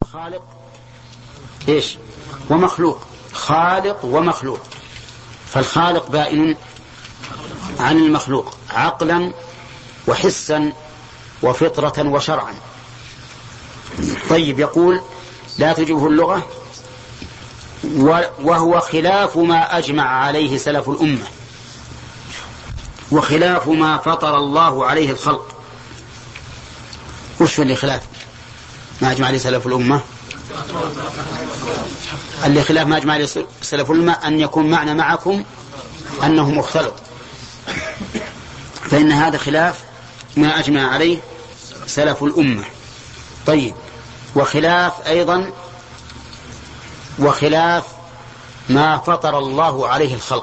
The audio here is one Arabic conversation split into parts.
خالق إيش ومخلوق، خالق ومخلوق. فالخالق بائن عن المخلوق عقلا وحسا وفطرة وشرعا. طيب، يقول لا تجبه اللغة وهو خلاف ما أجمع عليه سلف الأمة وخلاف ما فطر الله عليه الخلق. وش اللي خلاف ما أجمع عليه سلف الأمة؟ اللي خلاف ما أجمع عليه سلف الأمة أن يكون معنى معكم أنه مختلط، فإن هذا خلاف ما أجمع عليه سلف الأمة. طيب، وخلاف ما فطر الله عليه الخلق.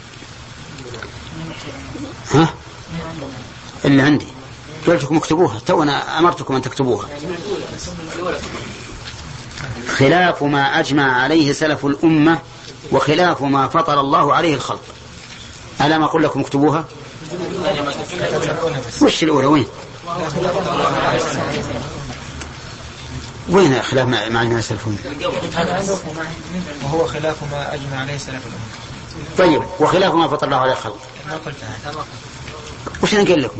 ها اللي عندي قلتكم اكتبوها، تو أنا أمرتكم أن تكتبوها. خلاف ما أجمع عليه سلف الأمة وخلاف ما فطر الله عليه الخلق. ألا ما أقول لكم اكتبوها؟ وش الأولى وين خلاف ما أجمع سلف الأمة؟ وهو خلاف ما أجمع عليه سلف الأمة. طيب، وخلاف ما فطر الله عليه الخلق. وش أنا قل لكم؟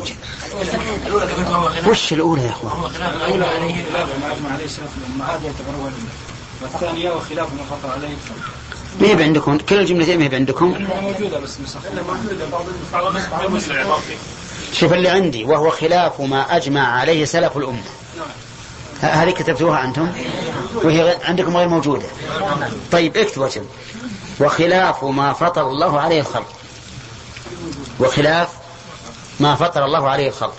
وش الأولى يا أخوان؟ الأولى عليه خلاف ما أجمع عليه سلف الأمة، هذا يعتبر أول. والثانية وخلاف ما فطر عليه الخلق. ما هي عندكم كل الجملتين؟ ما هي عندكم؟ موجودة بس شوف اللي عندي، وهو خلاف ما أجمع عليه سلف الأمة. هذه كتبتوها أنتم وهي عندكم غير موجودة. طيب، اكتبوا وخلاف ما فطر الله عليه الخلق. وخلاف ما فطر الله عليه الخلق.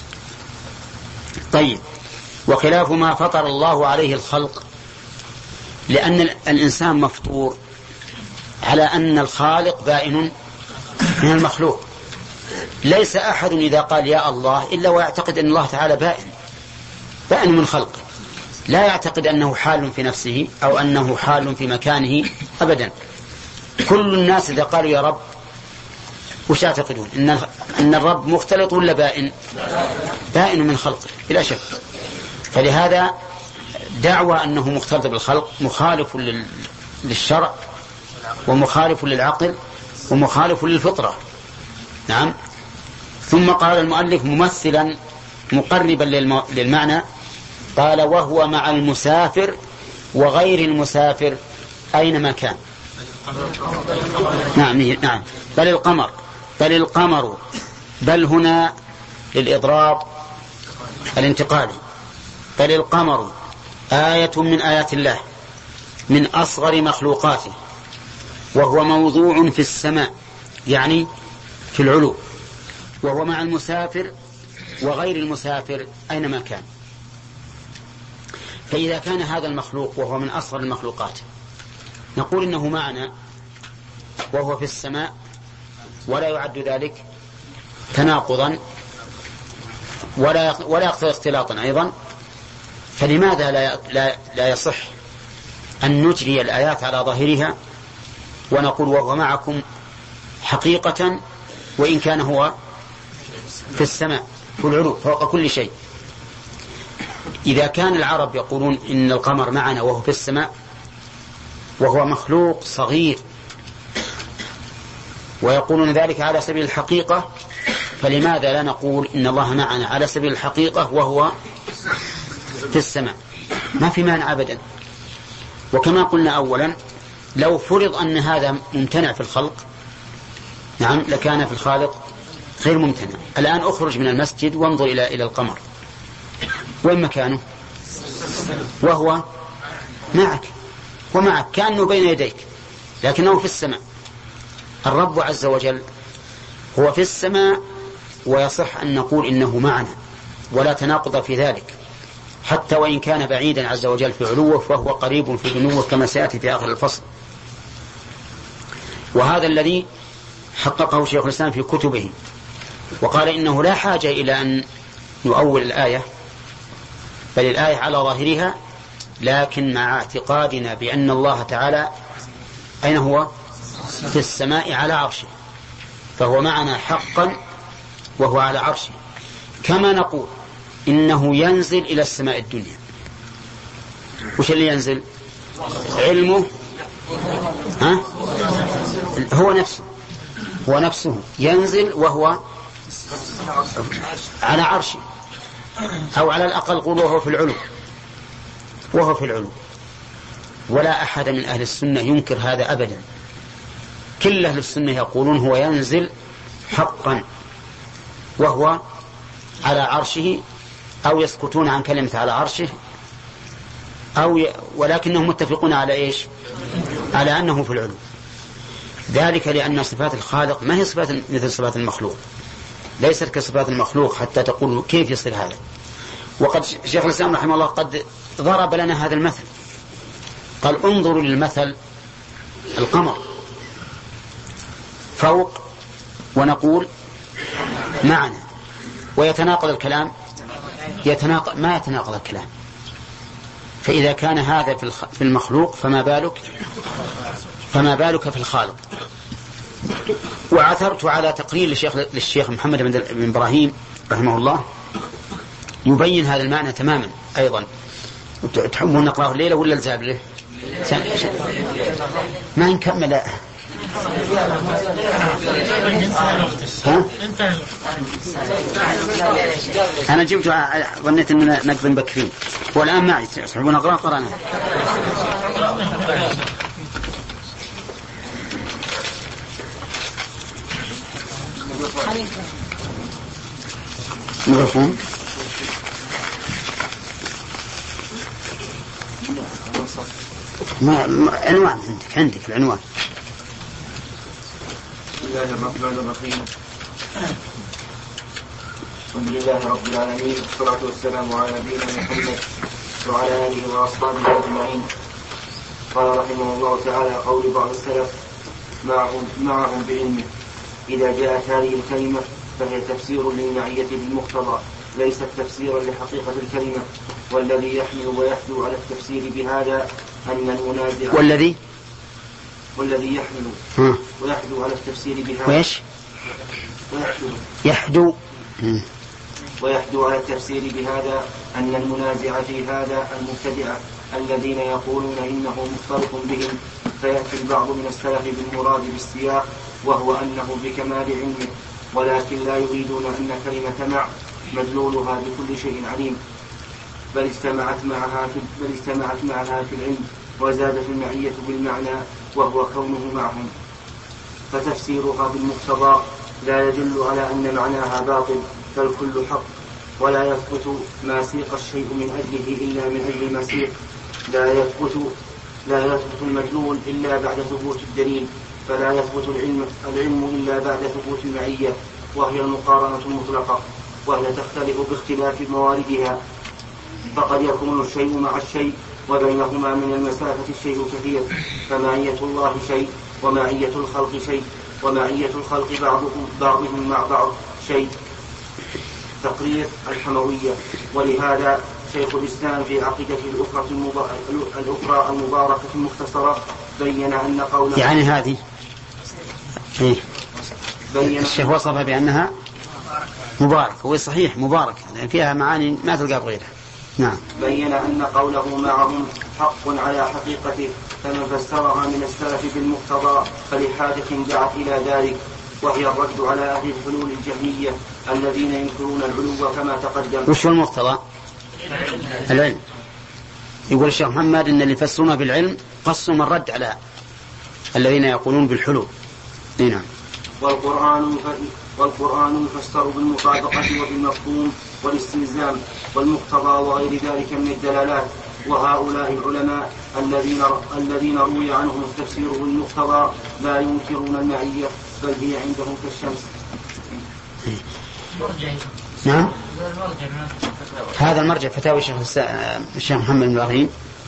طيب، وخلاف ما فطر الله عليه الخلق، لأن الإنسان مفطور على أن الخالق بائن من المخلوق. ليس أحد إذا قال يا الله إلا ويعتقد أن الله تعالى بائن من خلقه، لا يعتقد أنه حال في نفسه أو أنه حال في مكانه أبدا. كل الناس إذا قالوا يا رب وش يعتقدون؟ أن الرب مختلط ولا بائن من خلقه بلا شك. فلهذا دعوى أنه مختلط بالخلق مخالف للشرع ومخالف للعقل ومخالف للفطرة. نعم. ثم قال المؤلف ممثلا مقربا للمعنى، قال وهو مع المسافر وغير المسافر أينما كان. نعم. بل القمر بل هنا للإضراب الانتقالي. بل القمر آية من آيات الله من أصغر مخلوقاته، وهو موضوع في السماء يعني في العلو، وهو مع المسافر وغير المسافر أينما كان. فإذا كان هذا المخلوق وهو من أصغر المخلوقات نقول إنه معنا وهو في السماء، ولا يعد ذلك تناقضا ولا يقتضي اختلاطا أيضا. فلماذا لا يصح أن نجري الآيات على ظاهرها ونقول وهو معكم حقيقة وإن كان هو في السماء في العلو فوق كل شيء؟ إذا كان العرب يقولون إن القمر معنا وهو في السماء وهو مخلوق صغير ويقولون ذلك على سبيل الحقيقة، فلماذا لا نقول إن الله معنا على سبيل الحقيقة وهو في السماء؟ ما في مانع أبدا. وكما قلنا أولا، لو فرض أن هذا ممتنع في الخلق نعم لكان في الخالق غير ممتنع. الآن أخرج من المسجد وانظر إلى القمر، وين مكانه؟ وهو معك ومعك كأنه بين يديك، لكنه في السماء. الرب عز وجل هو في السماء، ويصح أن نقول إنه معنا ولا تناقض في ذلك، حتى وإن كان بعيدا عز وجل في علوه فهو قريب في دنوه كما سيأتي في آخر الفصل. وهذا الذي حققه شيخ الإسلام في كتبه، وقال إنه لا حاجة إلى أن نؤول الآية، بل الآية على ظاهرها، لكن مع اعتقادنا بأن الله تعالى أين هو؟ في السماء على عرشه، فهو معنا حقا وهو على عرشه. كما نقول إنه ينزل إلى السماء الدنيا، وش اللي ينزل؟ علمه. ها؟ هو نفسه ينزل وهو على عرشه، أو على الأقل قولوا وهو في العلو. ولا أحد من أهل السنة ينكر هذا أبدا، كل أهل السنة يقولون هو ينزل حقا وهو على عرشه، أو يسكتون عن كلمة على عرشه، ولكنهم متفقون على إيش؟ على أنه في العلو. ذلك لأن صفات الخالق ما هي صفات مثل صفات المخلوق، ليست كصفات المخلوق حتى تقول كيف يصير هذا. وقد شيخ الإسلام رحمه الله قد ضرب لنا هذا المثل، قال انظروا للمثل القمر فوق ونقول معنا، ويتناقض الكلام، ما يتناقض الكلام. فإذا كان هذا في المخلوق فما بالك في الخالق. وعثرت على تقرير للشيخ محمد بن إبراهيم رحمه الله يبين هذا المعنى تماما أيضا. تحبون نقرأه الليلة ولا الزابلة؟ ما نكمل. أنا جبت ظنيت أننا نقضي بكرين، والآن معي تحبون نقرأ قرأنا. مفهوم؟ عنوان عندك العنوان. بسم الله الرحمن الرحيم. الحمد لله رب العالمين، والصلاة والسلام على نبينا محمد وعلى آله وأصحابه أجمعين. قال رحمه الله تعالى: قول بعض السلف معهم بعلمه. إذا جاءت هذه الكلمة فهي تفسير للمعية بالمقتضى، ليست تفسيرا لحقيقة الكلمة. والذي يحمل ويحدو على التفسير بهذا أن المنازع والذي يحمل ويحدو على التفسير بهذا ويحدو على التفسير بهذا أن المنازع في هذا المبتدعة الذين يقولون إنه مختلط بهم. فيأتي البعض من السلف بالمراد بالسياق وهو أنه بكمال علمه، ولكن لا يريدون أن كلمة مع مدلولها بكل شيء عليم، بل استمعت معها في العلم، وزادت المعية بالمعنى وهو كونه معهم. فتفسيرها بالمقتضى لا يدل على أن معناها باطل، فالكل حق، ولا يثبت ما سيق الشيء من أجله إلا من أجل ما سيق. لا يثبت المدلول إلا بعد ثبوت الدليل، فلا يثبت العلم إلا بعد ثبوت المعية، وهي المقارنة المطلقة، وهي تختلف باختلاف مواردها. فقد يكون الشيء مع الشيء وبينهما من المسافة الشيء كثير، فمعية الله شيء ومعية الخلق شيء، ومعية الخلق بعضهم مع بعض شيء. تقرير الحموية. ولهذا شيخ الإسلام في عقيدته الأخرى المباركة المختصرة بين أن قوله يعني هذه الشيخ وصفها بأنها مباركة، هو صحيح مباركة لأن فيها معاني ما تلقى بغيرها. نعم. بين أن قوله معهم حق على حقيقته، فمن فسرها من السلف بالمقتضى فلحاجة دعت إلى ذلك، وهي الرد على أهل الحلول الجهمية الذين ينكرون العلو كما تقدم. وش هو المقتضى؟ العلم. يقول الشيخ محمد إن اللي يفسرون بالعلم قصوا الرد على الذين يقولون بالحلول. نعم. والقرآن يفسر بالمطابقة وبالمفهوم والاستلزام والمقتضى وغير ذلك من الدلالات. وهؤلاء العلماء الذين روي عنهم التفسير بالمقتضى لا ينكرون المعية، بل هي عندهم كالشمس. نعم. هذا المرجع فتاوي الشيخ محمد بن إبراهيم.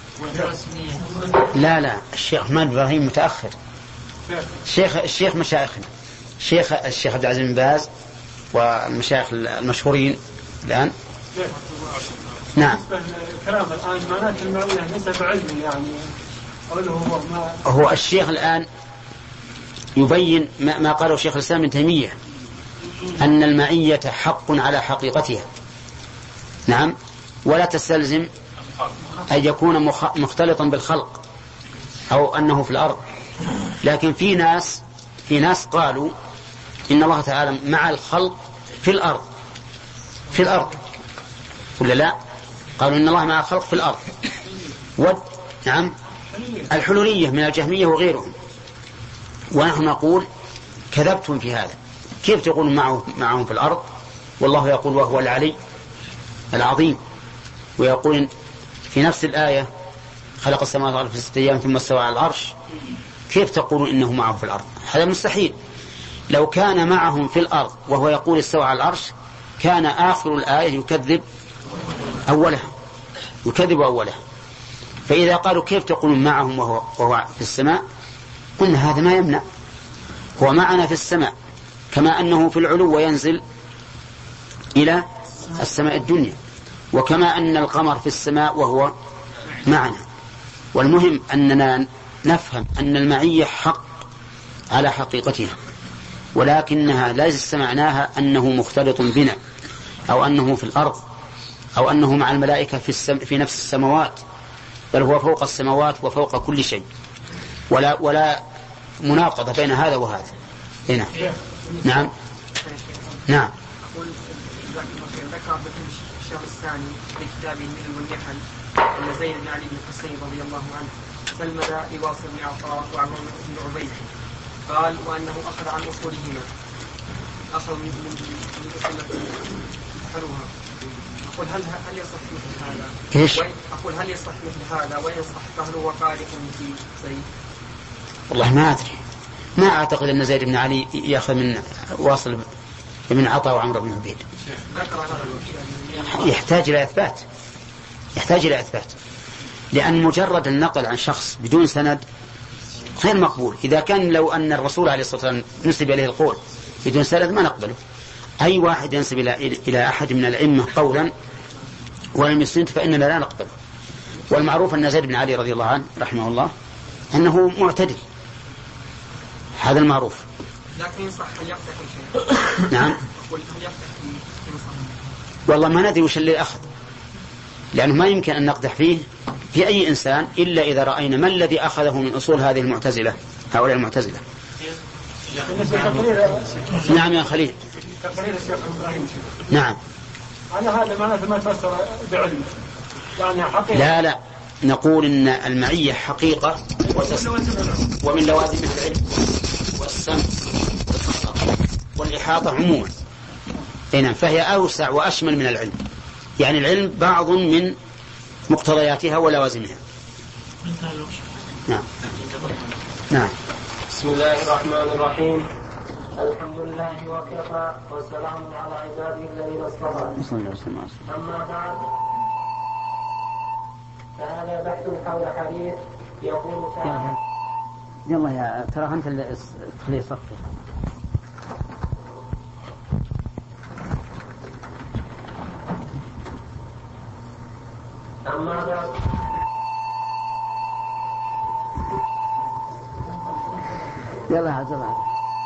لا الشيخ محمد بن إبراهيم متأخر. الشيخ مشايخنا الشيخ عبد العزيز بن باز والمشايخ المشهورين الآن. نعم. الكلام الآن معناته المعية ليس بعلم، يعني هو الشيخ الآن يبين ما قاله شيخ الإسلام ابن تيمية أن المعية حق على حقيقتها. نعم. ولا تستلزم أن يكون مختلطا بالخلق أو أنه في الأرض. لكن في ناس قالوا إن الله تعالى مع الخلق في الأرض ولا لا؟ قالوا إن الله مع الخلق في الأرض. نعم، الحلولية من الجهمية وغيرهم. ونحن نقول كذبتم في هذا. كيف تقولون معهم في الأرض والله يقول وهو العلي العظيم، ويقول في نفس الآية خلق السماوات والأرض في 6 أيام ثم استوى على العرش. كيف تقولون إنه معهم في الأرض؟ هذا مستحيل. لو كان معهم في الأرض وهو يقول استوى على العرش كان آخر الآية يكذب أولها. فإذا قالوا كيف تقولون معهم وهو في السماء، قلنا هذا ما يمنع، هو معنا في السماء كما أنه في العلو وينزل إلى السماء الدنيا، وكما أن القمر في السماء وهو معنا. والمهم أننا نفهم أن المعية حق على حقيقتها، ولكنها ليس معناها أنه مختلط بنا أو أنه في الأرض أو أنه مع الملائكة في نفس السماوات، بل هو فوق السماوات وفوق كل شيء، ولا مناقضة بين هذا وهذا. هنا نعم. ذكر ابن الشهر الثاني في كتابه الملل والنحل أن زيد بن علي بن الحسين رضي الله عنه سلم لواصل بن عطاء وعمر بن عبيد قال وأنه أخذ عن أصولهما، أخذ من أصول حلوها. أقول هل يصح مثل هذا؟ إيش؟ أقول هل يصح مثل هذا ويصح فهل هو خالق في زيد؟ والله ما أدري، ما أعتقد أن زيد بن علي يأخذ من واصل بن عطاء وعمر بن عبيد. يحتاج إلى إثبات، لأن مجرد النقل عن شخص بدون سند غير مقبول. إذا كان لو أن الرسول عليه الصلاة والسلام نسب إليه القول بدون سند ما نقبله. أي واحد ينسب إلى أحد من الأئمة قولا ولم يسند فإننا لا نقبله. والمعروف أن زيد بن علي رضي الله عنه رحمه الله أنه معتدل، هذا المعروف. لكن صح يقتل شيء. نعم. والله ما ندري وش اللي أخذ، لأنه ما يمكن أن نقدح فيه في أي إنسان إلا إذا رأينا ما الذي أخذه من أصول هذه المعتزلة، هؤلاء المعتزلة. نعم يا خليل. نعم. أنا هذا معناته ما تفسر بعلم، يعني حقيقة. لا نقول إن المعية حقيقة ومن لوازم العلم والسمع والإحاطة عموما. فهي أوسع وأشمل من العلم، يعني العلم بعض من مقتضياتها ولوازمها. نعم. بسم الله الرحمن الرحيم. الحمد لله وكفى وسلام على عباده الذين اصطفى. أما بعد فهذا بحث حول حديث يقول تعالى. يلا يا ترى أنت اللي تخلي صفي. أما بعد يلا يا عبد الله.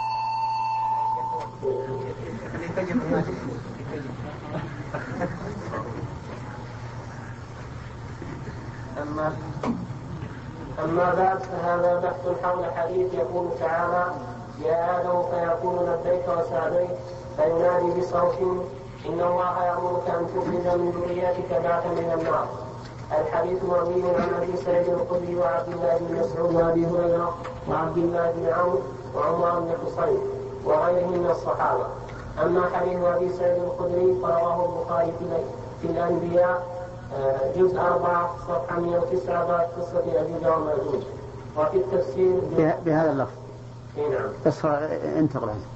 أما بعد فهذا بحث حول حديث يقول تعالى يا آدم فيقول لبيك وسعديك فينادي بصوت إن الله يأمرك أن تخرج من ذريتك بعثا من النار. الحديث مروي عن أبي سعيد الخدري وعبد الله بن مسعود وأبي هريرة وعبد الله بن عمرو وعمر بن حصين وغيرهم من الصحابة. أما حديث أبي سعيد الخدري فرواه البخاري في الأنبياء جزء 4 صفحة 109 بعد قصة يأجوج ومأجوج. وفي التفسير بهذا اللفظ. نعم. بس انتقل عنه.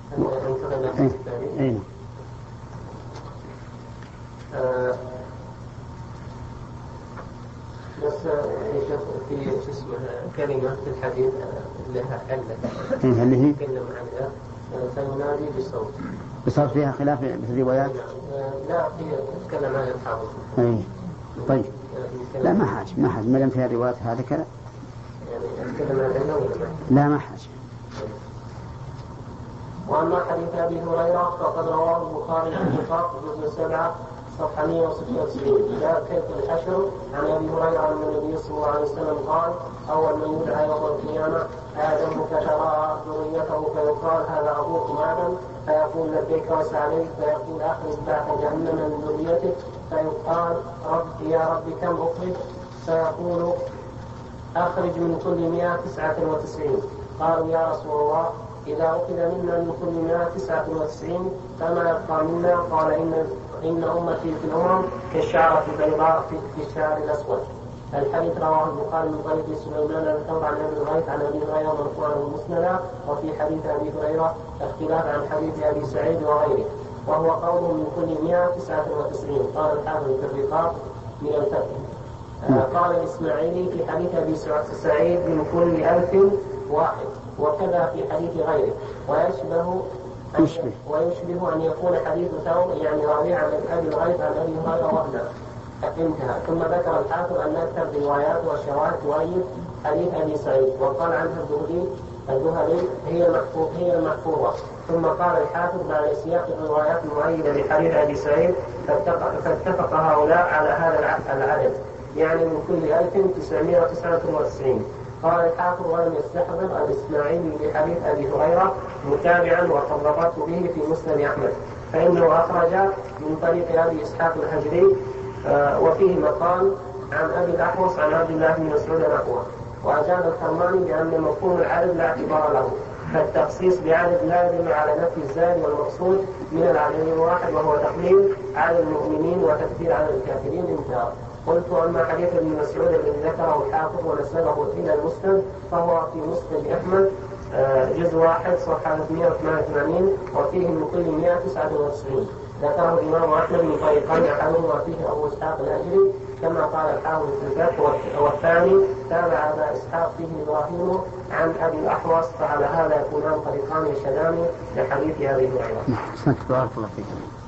بس في كلمة في الحديث لها علة. اللي هي تكلم عنها فينادي بصوت فيها خلاف في الروايات. لا تتكلم عن الحافظ. طيب لا ما حاجة ما دام فيها روايات هذا كذا. يعني أتكلم عن العلة لا ما حاجة. وأما حديث أبي هريرة فقد رواه البخاري في الفقه جزء 7 صفحة 196. باب كيف الحشر. عن أبي هريرة أن النبي صلى الله عليه وسلم قال: أول من يدعى يوم القيامة آدم، فترى ذريته فيقال: هذا أبوكم آدم، فيقول: لبيك وسعديك، فيقول: أخرج بعث جهنم من ذريتك، فيقال: يا رب كم أخرج؟ فيقول: أخرج من كل 199. قالوا: يا رسول الله، إذا أخذ منا من كل 199 فما يبقى منا؟ قال: إن أمتي في الأمم كالشعرة البيضاء في الشعر الأسود. الحديث رواه البخاري من طريق سليمان الثور عن أبي الغيث عن أبي هريرة مرفوعا مسندا. وفي حديث أبي هريرة اختلاف عن حديث أبي سعيد وغيره، وهو قول من كل 199. قال الحافظ في الرقاق من الفتح. قال الإسماعيلي في حديث أبي سعيد من كل 1001، وكذا في حديث غيره. ويشبه أن يكون حديث ثور يعني راوي عن أبي الغيث عن أبي هريرة وابنه. انتهى. ثم ذكر الحافظ أن أكثر روايات وشواهد تؤيد حديث أبي سعيد، وقال عنها الذهبي هي المحفوظة. ثم قال الحافظ بعد سياق الروايات المؤيدة لحديث أبي سعيد: فاتفق هؤلاء على هذا العدد، يعني من كل 1999. قال الحافظ: ولم يستحضر الإسماعيلي لحديث أبي هريرة متابعا وطبقته به في مسند أحمد، فإنه أخرج من طريق أبي إسحاق الحجري وفيه مقال عن أبي الأحوص عن عبد الله بن مسعود نحوه. وأجاب الكرماني بأن مفهوم العدد لا اعتبار له، فالتخصيص بعدد لا يدل على نفي الزاد والمقصود من العدد الواحد، وهو تقليل عدد المؤمنين وتكثير عدد الكافرين. انتهى. قلت: أما حديث ابن مسعود الذي ذكره الحافظ ونسبه إلى المسند فهو في مسند أحمد جزء 1 صفحة 388، وفيه من كل 199. ذكره الإمام أحمد من طريقين، أحدهما فيه أبو إسحاق الأجري كما قال الحافظ في الفتح، والثاني تابع أبا إسحاق فيه إبراهيم عن أبي الأحوص، فعلى هذا يكونان طريقان يشهدان لحديث أبي هريرة. بارك الله فيك.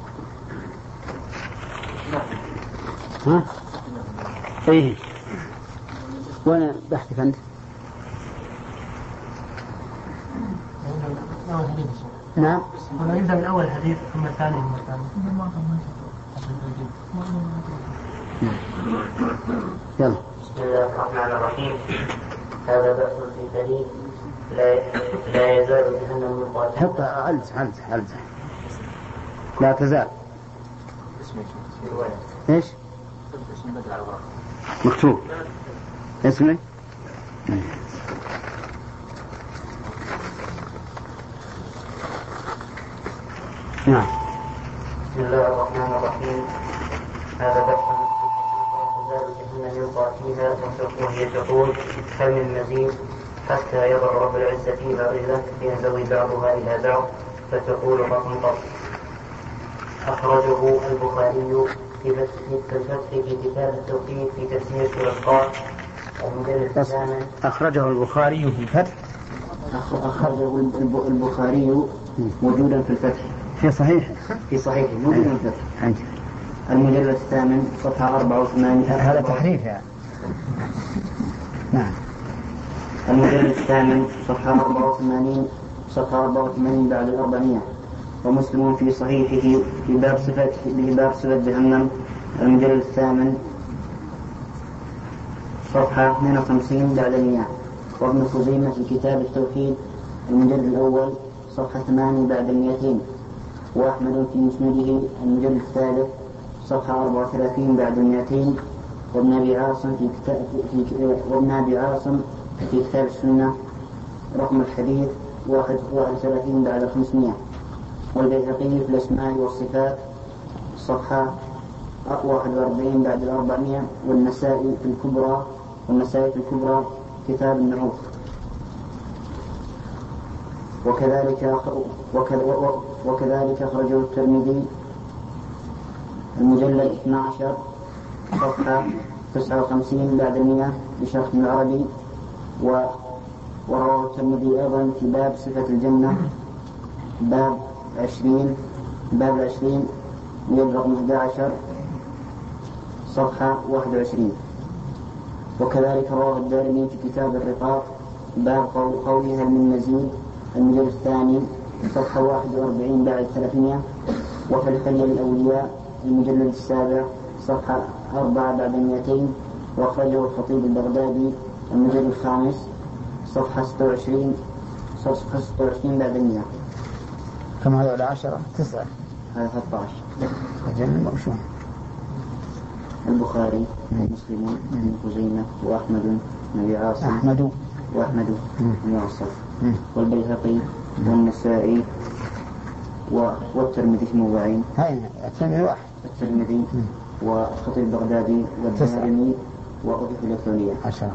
ها؟ ايه، وانا بحثك انت. نعم. ولا يبدأ من أول حديث ثم الثاني ثم الثاني. يلا. بسم الله الرحمن الرحيم. هذا بأس في فريق لا يزال جهنم مقاتل. حط علزة لا تزال. ايش؟ مكتوب اسمه. نعم. بسم الله الرحمن الرحيم. هذا بحث تزال جهنم يلقى فيها وهي تقول: هل من مزيد؟ حتى يضع رب العزة فيها رجله فينزوي بعضها إلى بعض فتقول: قط. أخرجه البخاري في الفتح في كتاب التوحيد في تفسير سورة قاف المجلد الثامن. أخرجه البخاري في الفتح. أخرجه البخاري موجودا في الفتح في صحيح موجودا في الفتح المجلد الثامن صفحة 84. هذا تحريف يعني. نعم. المجلد الثامن صفحة 84 بعد 400. ومسلم في صحيحه في باب صفة جهنم المجلد الثامن صفحة 52 بعد 100. وابن خزيمة في كتاب التوحيد المجلد الأول صفحة 8 بعد 200. وأحمد في مسنده المجلد الثالث صفحة 34 بعد 200. وابن أبي عاصم في كتاب السنة رقم الحديث 31 بعد 500. والبيهقي في الأسماء والصفات صفحة 41 بعد 400. والنسائي في الكبرى كتاب النعوت. وكذلك أخرجه الترمذي المجلد 12 صفحة 59 بعد 100 بشرح العربي. ورواه الترمذي أيضا في باب صفة الجنة باب 20 مجلد رقم 11 صفحة 21. وكذلك رواه الدارمي في كتاب الرقاق باب قولها من مزيد المجلد الثاني صفحة 41 بعد 300. وفي الحلية الأولياء المجلد السابع صفحة 4 بعد 200. وأخرجه الخطيب البغدادي المجلد الخامس صفحة 26 بعد 100. كم هذا 10 9 هذا 13. أجل وشو البخاري ومسلم وابن خزيمة وأحمد بن عاصم وأحمد بن عاصم والبيهقي والنسائي والترمذي في موضعين. هاي الترمذي واحد. الترمذي والخطيب البغدادي والدارمي وأضيف الإلكترونية 10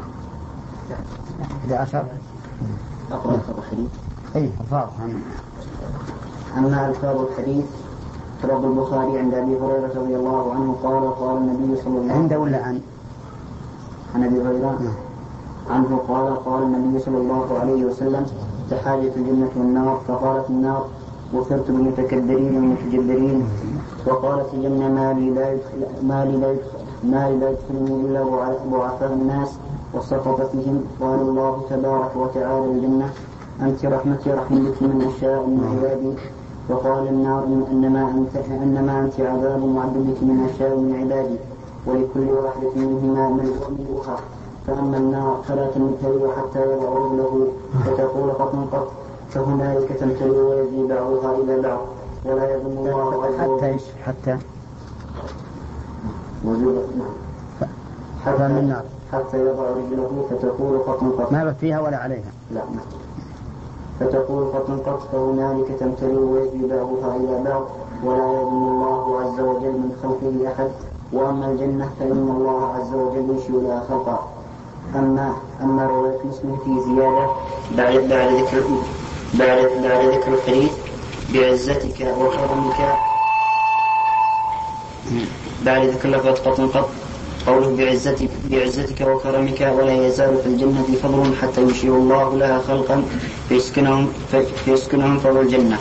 11. أقرأ ألفاظ الحديث. أي ألفاظ. أما ألفاظ الحديث فرد البخاري عند أبي هريرة رضي الله عنه قال النبي صلى الله عليه وسلم. عنده ولا عن أبي هريرة عنه قال النبي صلى الله عليه وسلم: تحاجت الجنة والنار. فقالت النار: وفرت بالمتكبرين والمتجبرين. وقالت الجنة: ما لي لا يدخلني إلا ضعفاء الناس وسقطتهم. قال الله تبارك وتعالى الجنة: أنت رحمتي رحمتك من أشاء من عبادي. وقال النار: إنما أنت عذاب معذبك من أشاء من عبادي، ولكل واحدة منهما ملؤها. فأما النار فلا تمتلئ حتى يضع رجله فتقول قط، فهنالك تمتلئ ويزيد بعضها إلى بعض، ولا يظن الله عز وجل حتى يضع رجله فتقول قط. ما فيها ولا عليها. لا. فتقول قط، فهنالك تمتلئ ويزيد بعضها إلى بعض، ولا يظن الله عز وجل من خلقه أحد. وأما الجنة فإن الله عز وجل يشير لها خلقا. أما رواية مسلم في زيادة بعد ذكر الحديث بعزتك وكرمك، بعد ذكر لفظة قط قوله بعزتك وكرمك ولا يزال في الجنة فضل حتى يشير الله لها خلقا فيسكنهم فضل الجنة.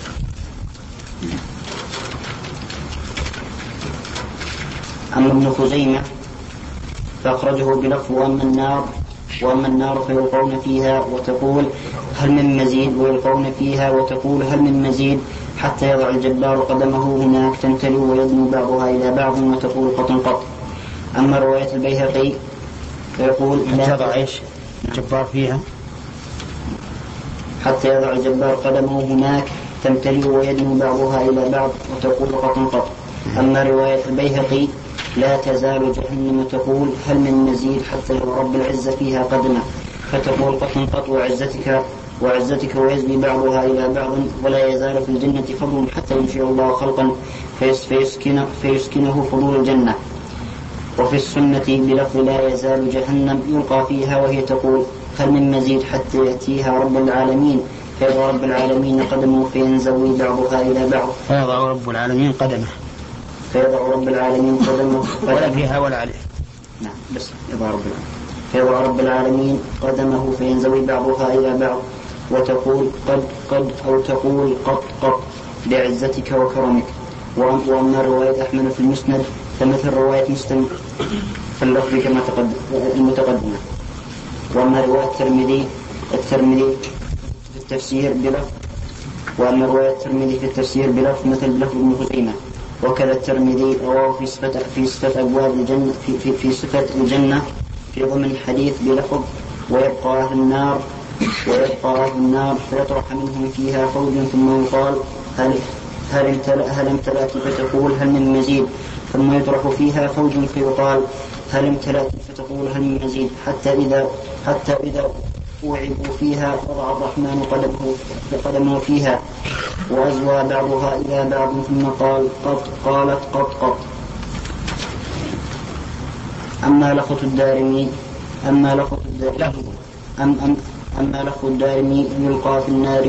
أما ابن خزيمة فأخرجه بلفظ: وأما النار فيلقون فيها وتقول هل من مزيد، ويلقون فيها وتقول هل من مزيد، حتى يضع الجبار قدمه هناك تمتلئ ويدنو بعضها إلى بعض وتقول قط. أما رواية البيهقي فيقول يضع إيش الجبار فيها حتى يضع الجبار قدمه هناك تمتلئ ويدنو بعضها إلى بعض وتقول قط. أما رواية البيهقي لا تزال جهنم تقول هل من مزيد حتى يضع رب العزة فيها قدمه فتقول قط وعزتك ويزني بعضها إلى بعض، ولا يزال في الجنة فضل حتى ينشئ الله خلقا فيسكنه فضول الجنة. وفي السنة بلفظ لا يزال جهنم يلقى فيها وهي تقول هل من مزيد حتى يأتيها رب العالمين فيضع رب العالمين قدمه فينزوي بعضها إلى بعض. فيضع رب العالمين قدمه ولا فيها ولا عليه. نعم بس فيضع رب العالمين قدمه فينزوي بعضها إلى بعض وتقول قد أو تقول قط بعزتك وكرمك. وأما رواية أحمد في المسند فمثل رواية مسلم في اللفظ كما المتقدمة. وأما رواية الترمذي في التفسير بلفظ وأما رواية الترمذي في التفسير بلفظ مثل بلفظ ابن خزيمة. وكذا الترمذي رواه في صفة أبواب الجنة في صفة الجنة في ضمن حديث بلفظ ويبقى أهل النار فيطرح منهم فيها فوج ثم يقال هل امتلأت فتقول هل من مزيد، ثم يطرح فيها فوج فيقال هل امتلأت فتقول هل من مزيد، حتى إذا وعبوا فيها وضع الرحمن قدمه فيها وأزوى بعضها إلى بعض ثم قالت قط. أما لفظ الدارمي يلقى في النار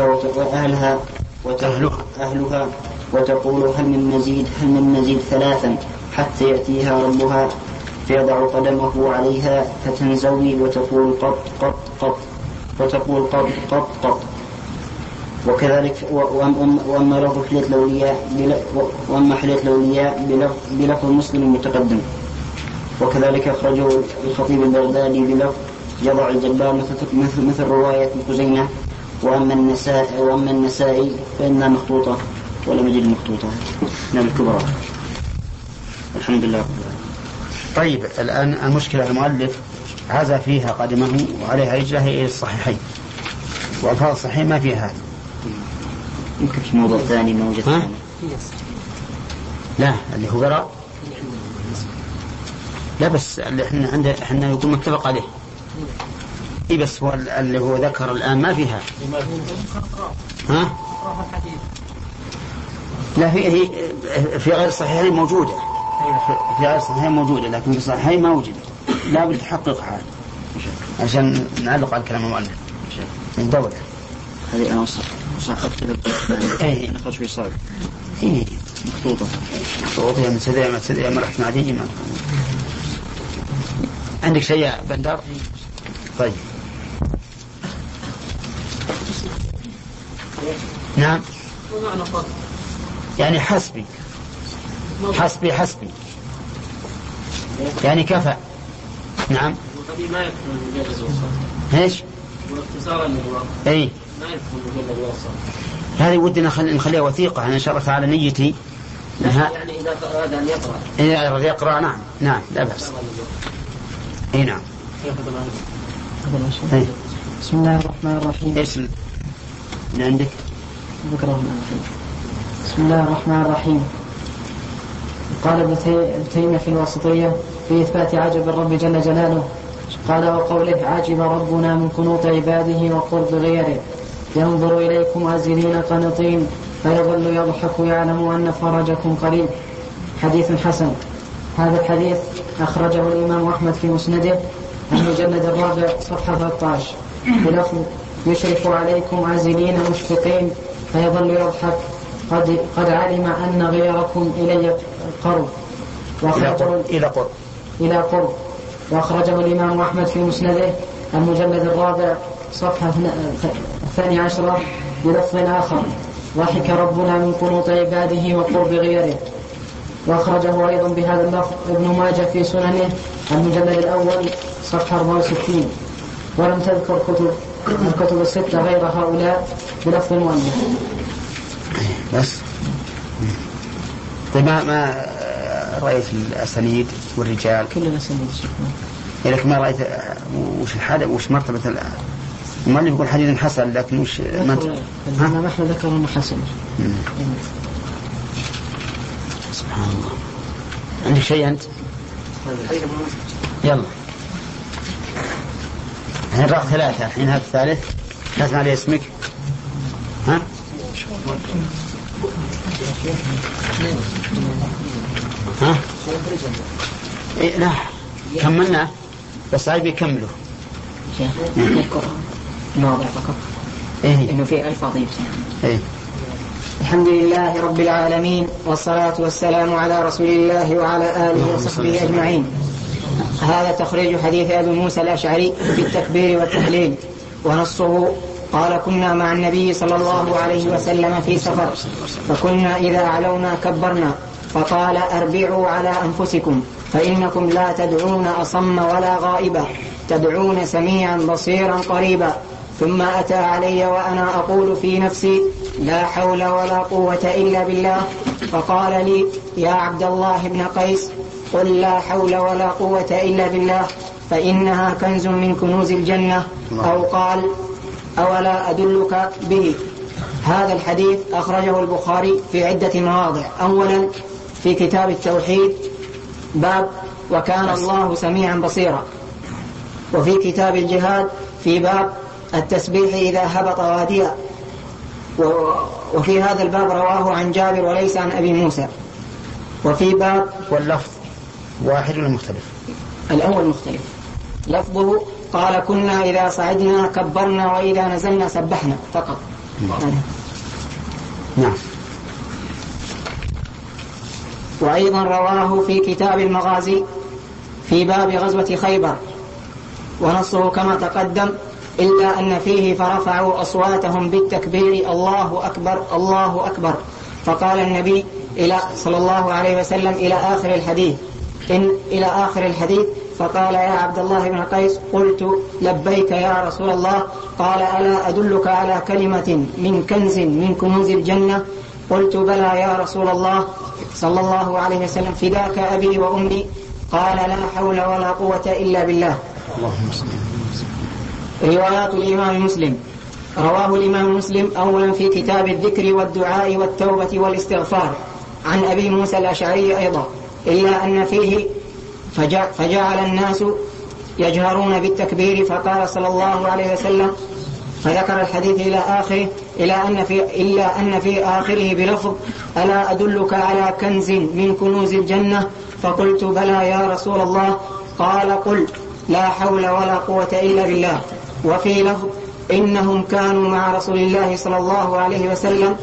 أهلها وتقول هل من مزيد 3 حتى يأتيها ربها فيضع قدمه عليها فتنزوي وتقول قط. وكذلك وأما لفظ حلية الأولياء بلفظ مسلم المتقدم. وكذلك أخرجه الخطيب البغدادي بلفظ يضع الجبار مثل رواية الخزيمة. وأما النسائي فإنها مخطوطة ولم يجد مخطوطة من الكبرى. الحمد لله. طيب الآن المشكلة المؤلف عزى فيها قدمه وعليها رجله إلى الصحيحين، وألفاظ الصحيحين ما فيها هذا. يمكن في موضوع ثاني موجود ثاني. لا اللي هو قراء. لا بس اللي احنا يقول متفق عليه. إيه بس هو اللي هو ذكر الآن ما فيها. ها؟ لا في غير الصحيحين موجودة. في غير الصحيحين موجودة لكن في الصحيحين ما وجد. لا بد تحققها عشان نعلق على الكلام المؤلف. من دولة. هذه أنا صح أكتب. إيه. نخرج في صار. إيه. مخطوطة. مخطوطة من سدية ما رحت مع دي ما. عندك شيء يا بندر؟ طيب. نعم. يعني حسبي يعني كفى. نعم. ما يكون مجرد وصف. ايش؟ واختصارا للواقع. اي. ما يكون مجرد وصف. هذه ودنا نخليها وثيقة. أنا إن شاء الله تعالى نيتي. يعني إذا أراد أن يقرأ. إذا أراد يقرأ نعم لا بأس. اي نعم. بسم الله الرحمن الرحيم. ايش اللي عندك؟ بسم الله الرحمن الرحيم. قال ابن تيمية في الوسطية في إثبات عجب الرب جل جلاله، قال وقوله عجب ربنا من قنوط عباده وقرب غيره، ينظر إليكم عازلين قنطين فيظل يضحك يعلم أن فرجكم قريب. حديث حسن. هذا الحديث أخرجه الإمام أحمد في مسنده المجلد الرابع صفحة 13 بلفظ يشرف عليكم عازلين مشفقين فيظل يضحك قد علم أن غيركم إلي قرب. إلى قرب. وأخرجه الإمام أحمد في مسنده المجلد الرابع صفحة 12 بلفظ آخر ضحك ربنا من قنوط عباده وقرب غيره. وأخرجه أيضا بهذا اللفظ ابن ماجه في سننه المجلد الأول صفحة 64. ولم تذكر الكتب الستة غير هؤلاء بلفظ المؤلف. بس طيب ما رأيت الأسانيد والرجال؟ كل الأسانيد. لكن ما رأيت وش الحالة وش مرتبة المؤلف يقول حديث حسن لكن وش ما احنا ذكر انه حسن. سبحان الله. عندك شيء أنت؟ يلا الحين رأى ثلاثة الحين هذا الثالث لا تسمع لي اسمك. ها؟ ها؟ إيه لا كملنا بس عايز يكملوا. نوضع فقط. إيه إنه في ألفاظ إيه. الحمد لله رب العالمين والصلاة والسلام على رسول الله وعلى آله وصحبه أجمعين. هذا تخريج حديث أبي موسى الأشعري في التكبير والتهليل، ونصه قال كنا مع النبي صلى الله عليه وسلم في سفر فكنا إذا علونا كبرنا فقال أربعوا على أنفسكم فإنكم لا تدعون أصم ولا غائبا تدعون سميعا بصيرا قريبا. ثم أتى علي وأنا أقول في نفسي لا حول ولا قوة إلا بالله فقال لي يا عبد الله بن قيس قل لا حول ولا قوة إلا بالله فإنها كنز من كنوز الجنة، أو قال أولا أدلك به. هذا الحديث أخرجه البخاري في عدة مواضع. أولا في كتاب التوحيد باب وكان الله سميعا بصيرا، وفي كتاب الجهاد في باب التسبيح إذا هبط واديا، وفي هذا الباب رواه عن جابر وليس عن أبي موسى. وفي باب واللفظ واحد ولا مختلف؟ الأول مختلف، لفظه قال كنا إذا صعدنا كبرنا وإذا نزلنا سبحنا فقط. نعم. وأيضا رواه في كتاب المغازي في باب غزوة خيبر، ونصه كما تقدم إلا أن فيه فرفعوا أصواتهم بالتكبير الله أكبر الله أكبر، فقال النبي صلى الله عليه وسلم إلى آخر الحديث فقال يا عبد الله بن قيس قلت لبيك يا رسول الله، قال ألا أدلك على كلمة من كنز من كنوز الجنة؟ قلت بلى يا رسول الله، صلى الله عليه وسلم فداك أبي وأمي، قال لا حول ولا قوة إلا بالله. اللهم صل. روايات الإمام مسلم. رواه الإمام مسلم أولا في كتاب الذكر والدعاء والتوبة والاستغفار عن أبي موسى الأشعري أيضا، إلا أن فيه فجعل الناس يجهرون بالتكبير، فقال صلى الله عليه وسلم، فذكر الحديث إلى آخره إلا أن في آخره بلفظ ألا أدلك على كنز من كنوز الجنة؟ فقلت بلى يا رسول الله. قال قل لا حول ولا قوة إلا بالله. وفي لفظ إنهم كانوا مع رسول الله صلى الله عليه وسلم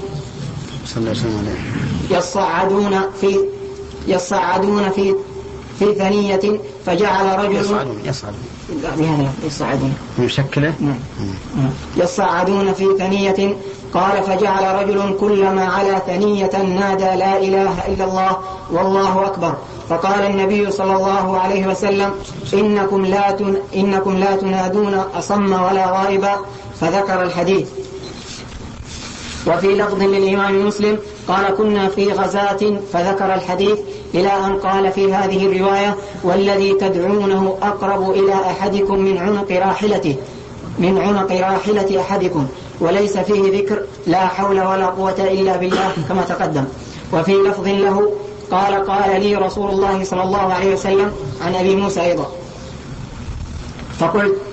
يصعدون في ثنية، فجعل رجل يصعدون في ثنية، قال فجعل رجل كلما على ثنية نادى لا إله إلا الله والله أكبر. فقال النبي صلى الله عليه وسلم إنكم لا تنادون أصم ولا غائبا، فذكر الحديث. وفي لفظ للإمام مسلم قال كنا في غزاة، فذكر الحديث إلى أن قال في هذه الرواية والذي تدعونه أقرب إلى أحدكم من عنق راحلة أحدكم، وليس فيه ذكر لا حول ولا قوة إلا بالله كما تقدم. وفي لفظ له قال لي رسول الله صلى الله عليه وسلم عن أبي موسى أيضا، فقلت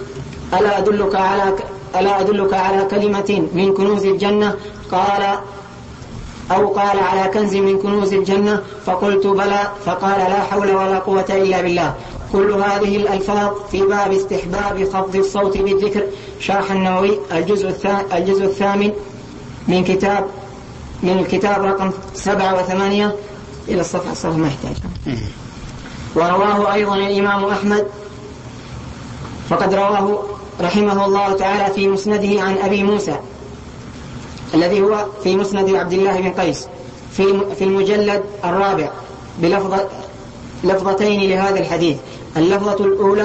ألا أدلك على كلمة من كنوز الجنة؟ قال على كنز من كنوز الجنة؟ فقلت بلى. فقال لا حول ولا قوة إلا بالله. كل هذه الألفاظ في باب استحباب خفض الصوت بالذكر، شرح النووي الجزء الثامن من الكتاب رقم 7 و8 إلى الصفحة ما يحتاج. ورواه أيضا الإمام أحمد، فقد رواه رحمه الله تعالى في مسنده عن أبي موسى الذي هو في مسند عبد الله بن قيس في المجلد الرابع بلفظتين لهذا الحديث. اللفظة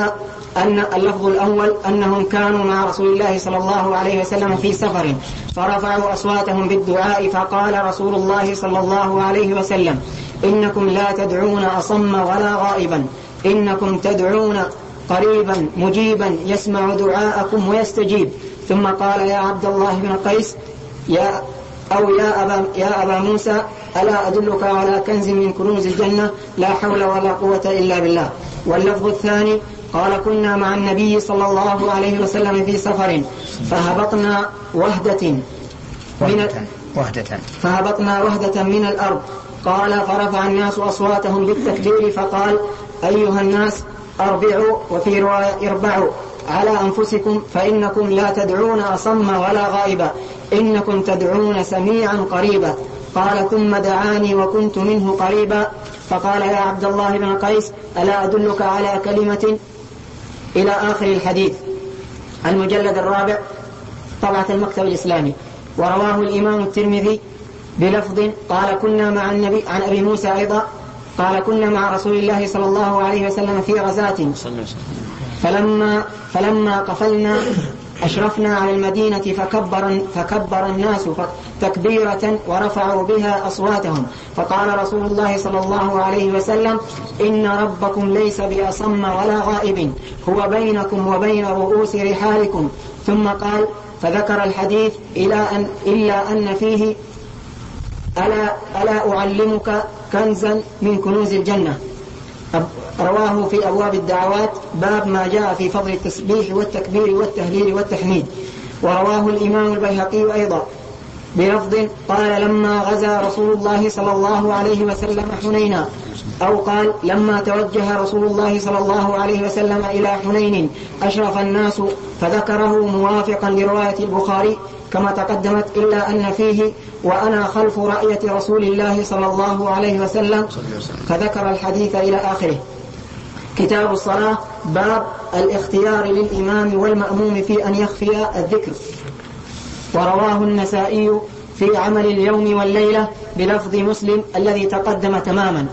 الأول أنهم كانوا مع رسول الله صلى الله عليه وسلم في سفر، فرفعوا أصواتهم بالدعاء، فقال رسول الله صلى الله عليه وسلم إنكم لا تدعون أصم ولا غائبا، إنكم تدعون قريبا مجيبا يسمع دعاءكم ويستجيب. ثم قال يا عبد الله بن قيس يا أبا موسى ألا أدلك على كنز من كنوز الجنة؟ لا حول ولا قوة إلا بالله. واللفظ الثاني قال كنا مع النبي صلى الله عليه وسلم في سفر، فهبطنا وهدة من الأرض. قال فرفع الناس أصواتهم بالتكبير، فقال أيها الناس أربعوا، وفي رواية اربعوا على أنفسكم، فإنكم لا تدعون أصم ولا غائبا، إنكم تدعون سميعا قريبا. قال ثم دعاني وكنت منه قريبا، فقال يا عبد الله بن قيس ألا أدلك على كلمة إلى آخر الحديث. المجلد الرابع طبعة المكتب الإسلامي. ورواه الإمام الترمذي بلفظ قال كنا مع النبي عن أبي موسى أيضا قال كنا مع رسول الله صلى الله عليه وسلم في غزاة، فلما قفلنا أشرفنا على المدينة فكبر الناس تكبيرة ورفعوا بها أصواتهم، فقال رسول الله صلى الله عليه وسلم إن ربكم ليس بأصم ولا غائب، هو بينكم وبين رؤوس رحالكم. ثم قال فذكر الحديث إلا أن فيه ألا أعلمك كنزا من كنوز الجنة. رواه في أبواب الدعوات باب ما جاء في فضل التسبيح والتكبير والتهليل والتحميد. ورواه الإمام البيهقي أيضا بلفظ قال لما غزا رسول الله صلى الله عليه وسلم حنينا، أو قال لما توجه رسول الله صلى الله عليه وسلم إلى حنين أشرف الناس، فذكره موافقا لرواية البخاري كما تقدمت، إلا أن فيه وأنا خلف رأية رسول الله صلى الله عليه وسلم، فذكر الحديث إلى آخره. كتاب الصلاة باب الاختيار للإمام والمأموم في أن يخفي الذكر. ورواه النسائي في عمل اليوم والليلة بلفظ مسلم الذي تقدم تماما.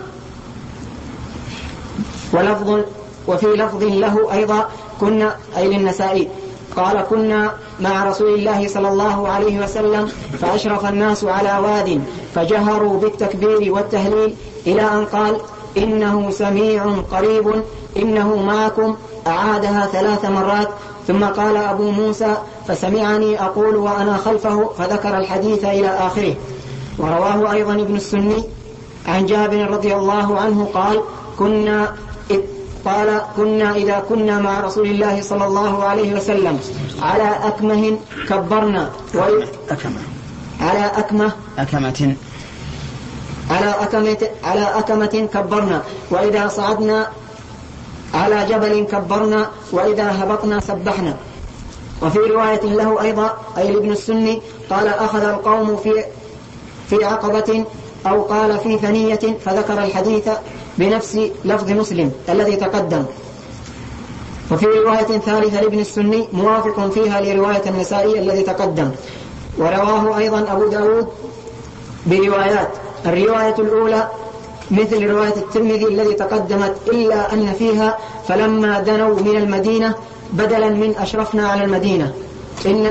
وفي لفظ له أيضا كنا أي للنسائي قال كنا مع رسول الله صلى الله عليه وسلم فأشرف الناس على واد فجهروا بالتكبير والتهليل إلى أن قال إنه سميع قريب إنه معكم، أعادها 3 مرات. ثم قال أبو موسى فسمعني أقول وأنا خلفه، فذكر الحديث إلى آخره. ورواه أيضا ابن السني عن جابر رضي الله عنه قال كنا إذا كنا مع رسول الله صلى الله عليه وسلم على أكمه كبرنا على أكمة كبرنا، وإذا صعدنا على جبل كبرنا، وإذا هبطنا سبحنا. وفي رواية له أيضا أي لابن السني قال أخذ القوم في عقبة أو قال في ثنية، فذكر الحديث بنفس لفظ مسلم الذي تقدم. وفي رواية ثالثة لابن السني موافق فيها لرواية النسائي الذي تقدم. ورواه أيضا أبو داود بروايات، الرواية الأولى مثل رواية الترمذي الذي تقدمت، إلا أن فيها فلما دنوا من المدينة بدلا من أشرفنا على المدينة إن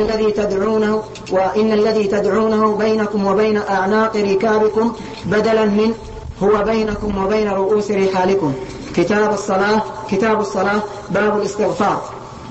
الذي تدعونه بينكم وبين أعناق ركابكم بدلا من هو بينكم وبين رؤوس رحالكم. كتاب الصلاة باب الاستغفار.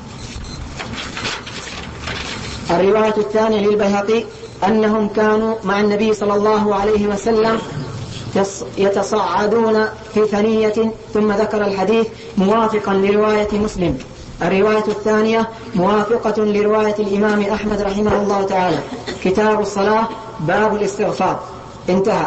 الرواية الثانية للبيهقي أنهم كانوا مع النبي صلى الله عليه وسلم يتصعدون في ثنية، ثم ذكر الحديث موافقا لرواية مسلم. الرواية الثانية موافقة لرواية الإمام أحمد رحمه الله تعالى. كتاب الصلاة باب الاستغفار. انتهى.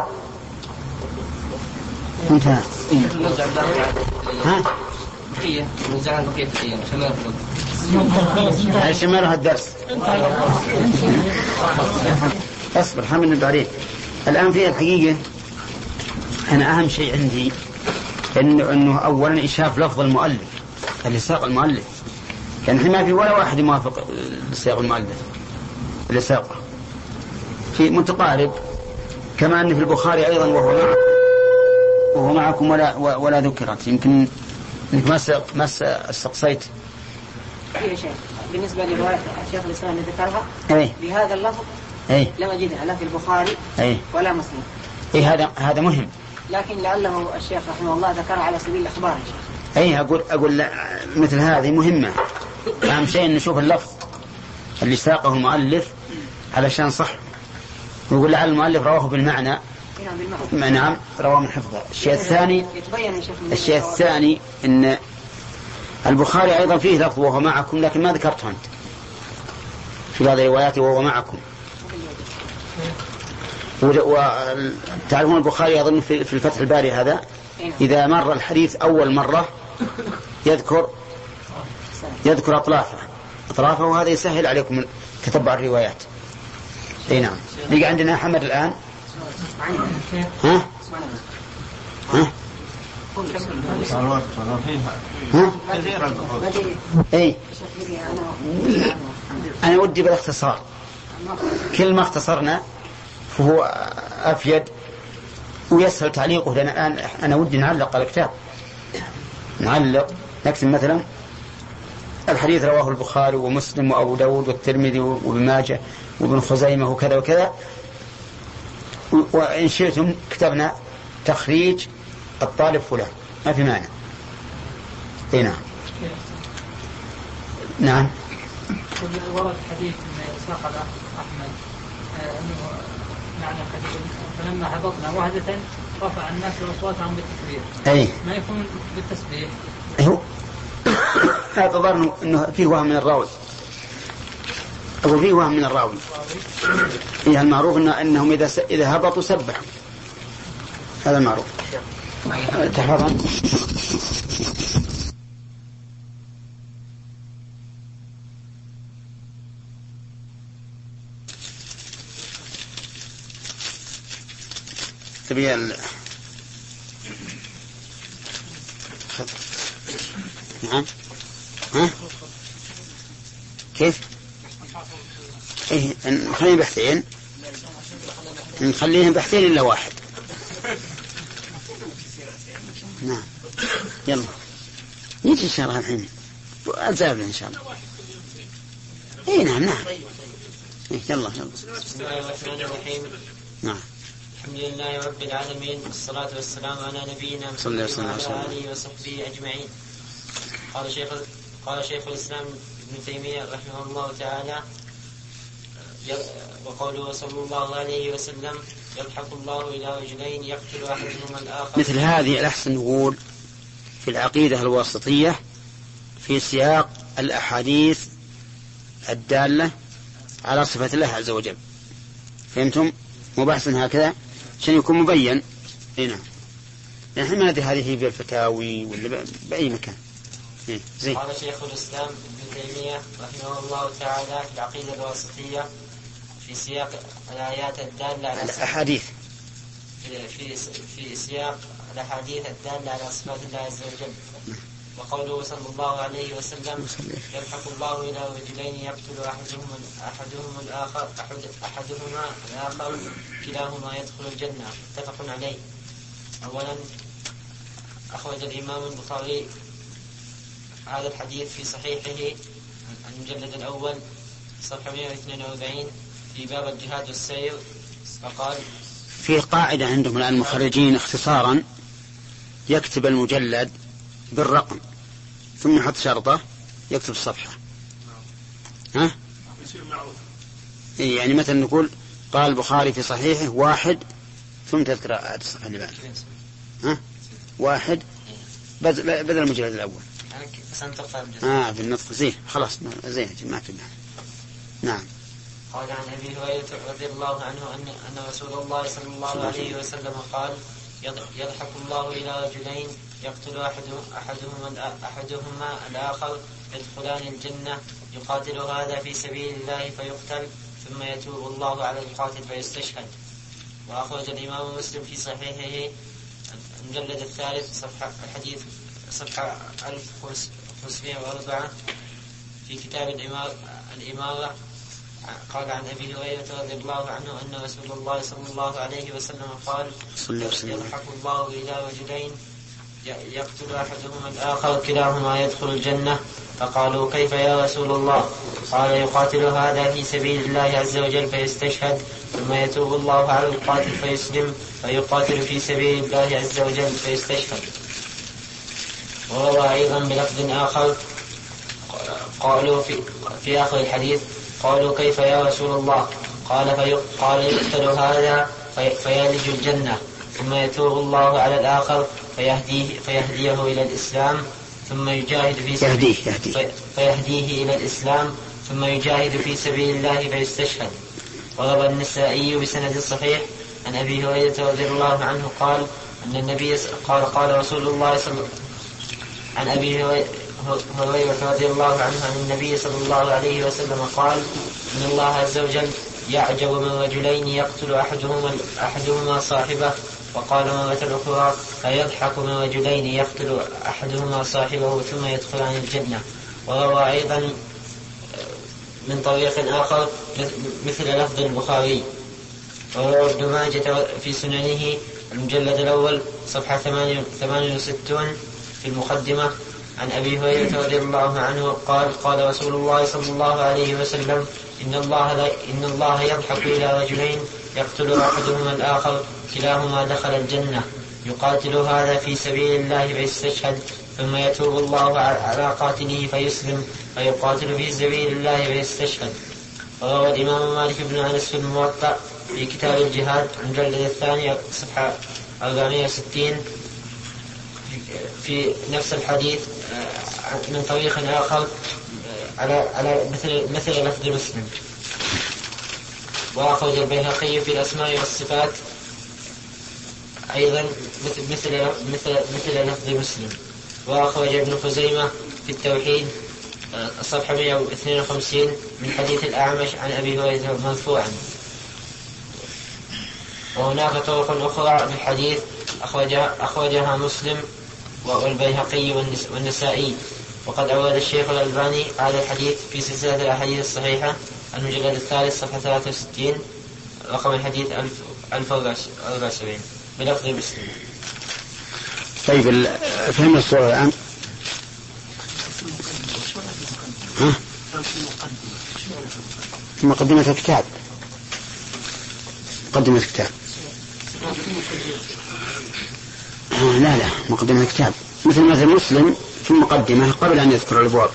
شمالها الدرس. اصبر حمد بعدين. الآن في الحقيقة أنا أهم شيء عندي إنه أولا إشاف لفظ المؤلف اللي ساق المؤلف، يعني ما في ولا واحد موافق لساق المؤلف اللي ساقه في متقارب، كما أن في البخاري أيضا وهو معكم ولا ذكرت. يمكن إنك ما استقصيت. أي شيء بالنسبة لرواية الشيخ الإسلام الذي ذكرها بهذا اللفظ لم أجدها لا في البخاري ولا مسلم. هذا مهم، لكن لعله الشيخ رحمه الله ذكر على سبيل الإخبار. أقول مثل هذه مهمة. أهم شيء أن نشوف اللفظ اللي ساقه المؤلف علشان صح، ويقول لعل المؤلف رواه بالمعنى. نعم رواه من حفظه. الشيء الثاني أن البخاري أيضا فيه لفظ وهو معكم، لكن ما ذكرته أنت في بعض رواياته وهو معكم. وتعرفون البخاري أظن في الفتح الباري هذا إذا مر الحديث أول مرة يذكر أطرافه، وهذا يسهل عليكم تتبع الروايات. نعم. يجي عندنا محمد الآن. ها أنا ودي بالاختصار، كل ما اختصرنا فهو أفيد ويسهل تعليقه. لأن الآن أنا ودي نعلق على الكتاب، نكتب مثلا الحديث رواه البخاري ومسلم وأبو داود والترمذي وابن ماجه وابن خزيمة وكذا وكذا، وإن شئتم كتبنا تخريج الطالب فلان، ما في مانع. نعم. ورد حديث ساق أحمد أنه معنى حديث فلما هبطنا وهدة رفع الناس أصواتهم بالتكبير. ما يكون بالتسبيح. هذا ظن أنه فيه وهم من الراوي، أو فيه وهم من الراوي. المعروف أنهم إذا هبطوا سبحوا، هذا المعروف. تحفظا. تبي نعم. كيف؟ نخليهم بحثين، نخليهم بحثين إلا واحد. نعم. يلا نيجي إن شاء الله الحين أزابل إن شاء الله. اي نعم نعم. يلا. بسم الله الرحمن الرحيم. نعم. الحمد لله رب العالمين والصلاة والسلام على نبينا محمد وعلى آله وصحبه أجمعين. قال شيخ الإسلام ابن تيمية رحمه الله تعالى: وقوله صلى الله عليه وسلم: يضحك الله إلى رجلين يقتل أحدهما الآخر. مثل هذه الأحسن نقول في العقيدة الواسطية في سياق الأحاديث الدالة على صفة الله عز وجل. فهمتم؟ مو بحث هكذا عشان يكون مبين. هنا نحن ما ندري هذه بالفتاوي ولا بأي مكان. زين. قال شيخ الإسلام ابن تيمية رحمه الله تعالى في العقيدة الواسطية في سياق الآيات الدالة على الأحاديث في سياق الأحاديث الدالة على صفات الله عز وجل. وقوله صلى الله عليه وسلم: يضحك الله إلى رجلين يقتل أحدهما الآخر كلاهما يدخل الجنة. متفق عليه. أولا أخرج الإمام البخاري هذا الحديث في صحيحه المجلد الأول صفحة 142 في باب الجهاد والسير، فقال: في قاعدة عندهم الآن المخرجين اختصارا يكتب المجلد بالرقم ثم يحط شرطة يكتب الصفحة. ها؟ يعني مثلا نقول قال البخاري في صحيحه 1 ثم تذكر الصفحة اللي بعد. ها؟ 1 بدل المجلد الأول. بالنطق زين خلاص زين ما كتبنا. نعم. قال عن أبي هريرة رضي الله عنه أن رسول الله صلى الله عليه وسلم قال: يضحك الله إلى رجلين يقتل أحدهما الآخر يدخلان الجنة، يقاتل هذا في سبيل الله فيقتل ثم يتوب الله على القاتل فيستشهد. وأخرج الإمام مسلم في صحيحه المجلد الثالث صفحة 1504 في كتاب الإمارة. قال عن أبي هريرة رضي الله عنه أن رسول الله صلى الله عليه وسلم قال: يضحك الله إلى رجلين يقتل أحدهما الآخر كلاهما يدخل الجنة. فقالوا: كيف يا رسول الله؟ قال: يقاتل هذا في سبيل الله عز وجل فيستشهد ثم يتوب الله على القاتل فيسلم فيقاتل في سبيل الله عز وجل فيستشهد. وروى أيضا بلفظ آخر قالوا في آخر الحديث: قالوا: كيف يا رسول الله؟ قال: يقتل هذا فيلج الجنة ثم يتوب الله على الآخر فيهديه إلى الإسلام ثم يجاهد في فيهديه إلى الإسلام ثم يجاهد في سبيل الله فيستشهد. وروى النسائي بسند صحيح عن أبي هريرة رضي الله عنه قال: أن النبي قال رسول الله عن أبي هريرة رضي الله عنه عن النبي صلى الله عليه وسلم قال: إن الله عز وجل يعجب من رجلين يقتل أحدهما صاحبه. وقال مرة أخرى: فيضحك من رجلين يقتل أحدهما صاحبه ثم يدخلان الجنة. وروى أيضا من طريق آخر مثل لفظ البخاري. وروى ابن ماجه في سننه المجلد الأول صفحة 68 في المقدمة عن أبي هريرة رضي الله عنه قال: قال رسول الله صلى الله عليه وسلم: إن الله يضحك إلى رجلين يقتل أحدهما الآخر كلاهما دخل الجنة، يقاتل هذا في سبيل الله فيستشهد ثم يتوب الله على قاتله فيسلم فيقاتل في سبيل الله فيستشهد. وروى الإمام مالك بن أنس في الموطأ في كتاب الجهاد المجلد الثاني صفحة 460 في نفس الحديث من طريق آخر على مثل لفظ مسلم. وأخرج البيهقي في الأسماء والصفات أيضا مثل لفظ مسلم. وأخرج ابن خزيمة في التوحيد صفحة 152 من حديث الأعمش عن أبي هريرة مرفوعا. وهناك طرق أخرى للحديث أخرجها مسلم والبيهقي والنسائي. وقد أورد الشيخ الألباني هذا الحديث في سلسلة الأحاديث الصحيحة المجلد الثالث صفحة 63 رقم الحديث 1074 بلفظ مسلم. طيب فهمنا الصورة الآن؟ في مقدمة الكتاب. مقدمة الكتاب. لا مقدمة الكتاب مثل مسلم في المقدمة قبل أن يذكر الأبواب.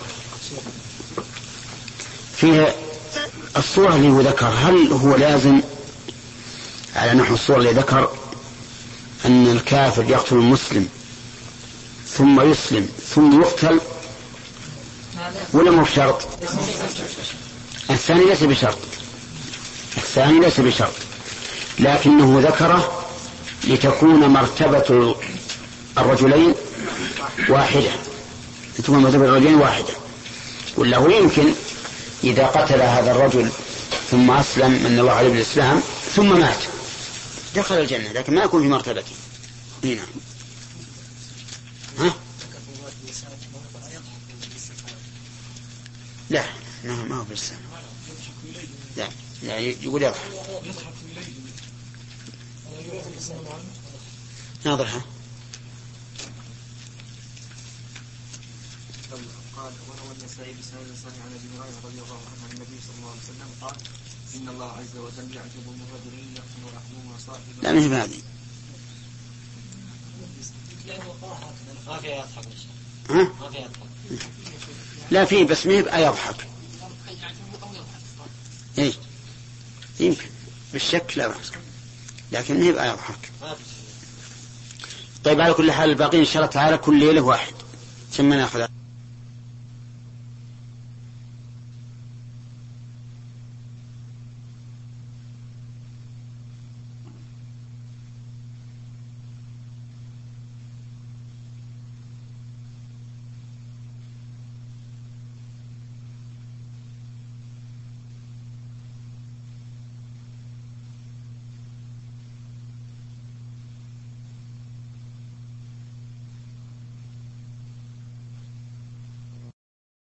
فيها الصورة اللي هو ذكر، هل هو لازم على نحو الصورة اللي ذكر أن الكافر يقتل المسلم ثم يسلم ثم يقتل، ولا مو بشرط؟ الثاني ليس بشرط، لكنه ذكره لتكون مرتبة الرجلين واحدة، ولا هو يمكن إذا قتل هذا الرجل ثم أسلم من الله عليه بالإسلام ثم مات دخل الجنة، لكن ما يكون في مرتبته هنا. ها؟ لا ما هو بالإسلام، لا يقول يضحك. ناظرها. قال وروى النسائي بسند صحيح عن ابي هريره رضي الله عنه عن النبي صلى الله عليه وسلم قال ان الله عز وجل يعجب من رجل يقتل اخوه وصاحبه. لا مش بهذه. ما فيها يضحك. ما فيها يضحك. لا فيه بس ما يبقى يضحك. ايه يمكن بالشك لا بأس، لكن ما يبقى يضحك. طيب على كل حال الباقين إن شاء الله تعالى كل ليلة واحد ثم نأخذ